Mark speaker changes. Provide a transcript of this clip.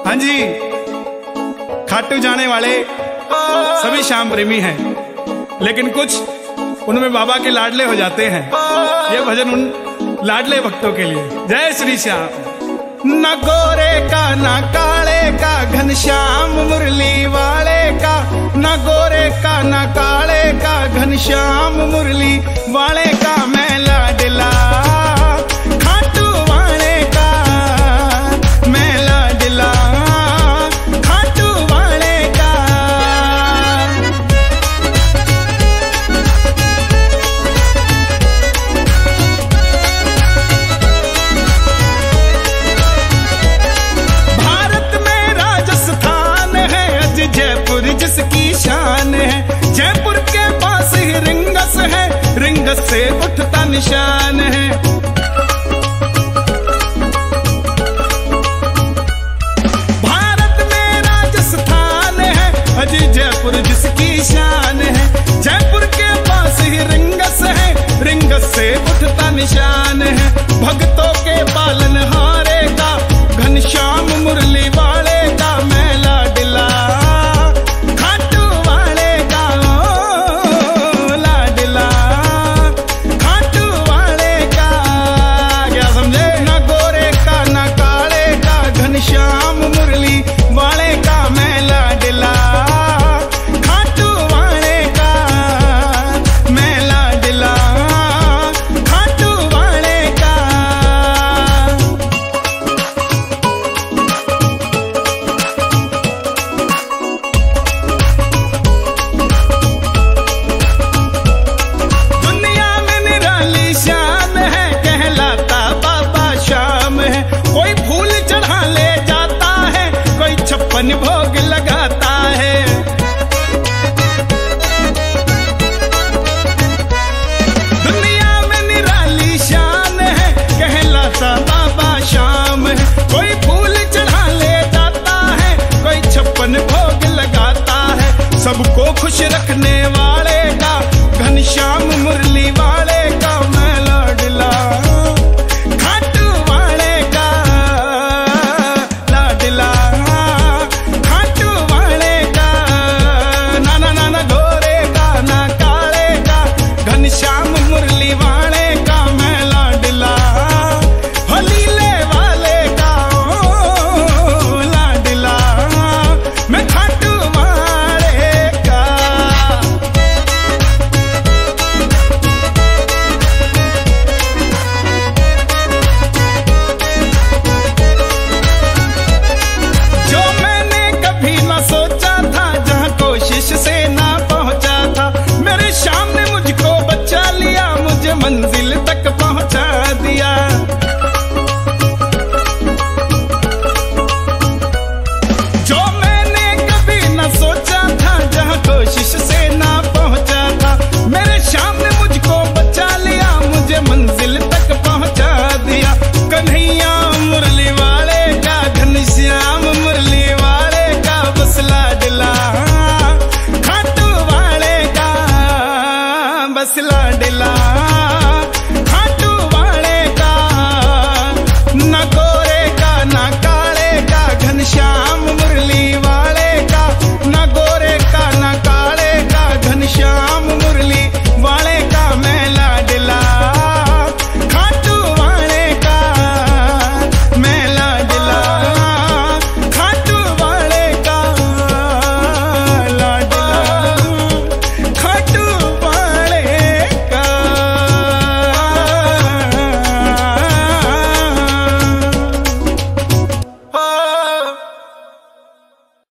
Speaker 1: हाँ जी, खाटू जाने वाले सभी श्याम प्रेमी हैं, लेकिन कुछ उनमें बाबा के लाडले हो जाते हैं। ये भजन उन लाडले भक्तों के लिए। जय श्री श्याम। न गोरे का न काले का घनश्याम मुरली वाले का, न गोरे का न काले का घनश्याम मुरली वाले का मैं लाडला, खाटू वाले का मैं लाडला, खाटू वाले का। भारत में राजस्थान है, अज जयपुर जिसकी शान है, जयपुर के पास ही रिंगस है, रिंगस से उठता निशान है। भारत में राजस्थान है, अज जयपुर जिसकी शान है, जयपुर के पास ही रिंगस है, रिंगस से उठता निशान है। भक्तों के पालन हारे का घनश्याम मुरली वाले का मैं लाडला, खाटू वाले का लाडला, खाटू वाले का। क्या समझे? न गोरे का न काले का घनश्याम मुरली वाले का मैं लाडला, खाटू वाले का मैं लाडला, खाटू वाले का। दुनिया में निराली शान है, कहलाता बाबा श्याम है। कोई फूल चढ़ा ले जाता है, कोई 56 भोग लगाता है। दुनिया में निराली शान है, कहलाता बाबा श्याम है। कोई फूल चढ़ा ले जाता है, कोई 56 भोग लगाता है। सबको खुश रखने वाले का घनश्याम मुरली वाले का मैं लाडला, खाटू वाले का लाडला, खाटू वाले का। ना ना ना ना गोरे का ना काले का घनश्याम मुरली वाले का मैं लाडला, हलीले वाले का लाडला, मैं खाटू वाले का। जो मैंने कभी ना सोचा था, जहां कोशिश से ना पहुंचा था, मेरे श्याम ने मुझको बचा लिया, मुझे मंजिल तक पहुंचा दिया। जो मैंने कभी ना सोचा था, जहां कोशिश से ना पहुंचा था, मेरे श्याम ने मुझको बचा लिया, मुझे मंजिल तक पहुंचा दिया। कन्हैया मुरली वाले का, घनश्याम मुरली वाले का बस लाडला, खाटू वाले का बस लाडला, खाटू वाले का। न गोरे का न काले का घनश्याम मुरली वाले का, न गोरे का न काले का घनश्याम